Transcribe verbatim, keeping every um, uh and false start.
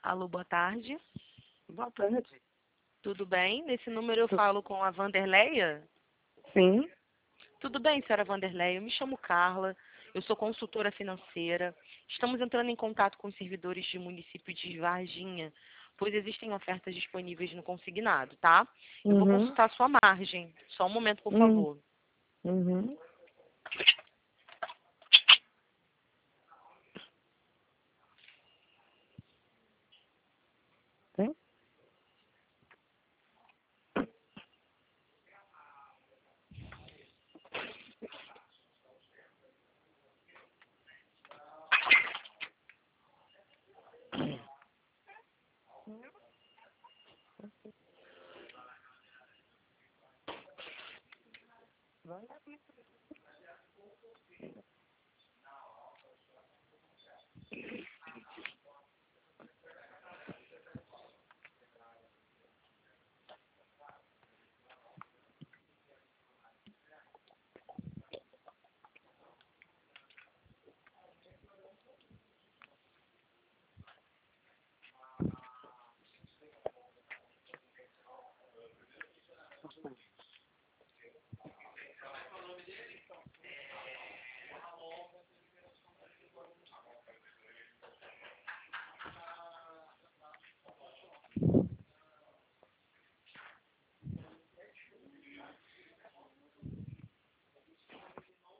Alô, boa tarde. Boa tarde. Tudo bem? Nesse número eu Tu- falo com a Vanderleia. Sim. Tudo bem, senhora Vanderleia? Eu me chamo Carla, eu sou consultora financeira. Estamos entrando em contato com os servidores do município de Varginha, pois existem ofertas disponíveis no consignado, tá? Eu vou Uhum. consultar a sua margem. Só um momento, por Uhum. favor. Uhum.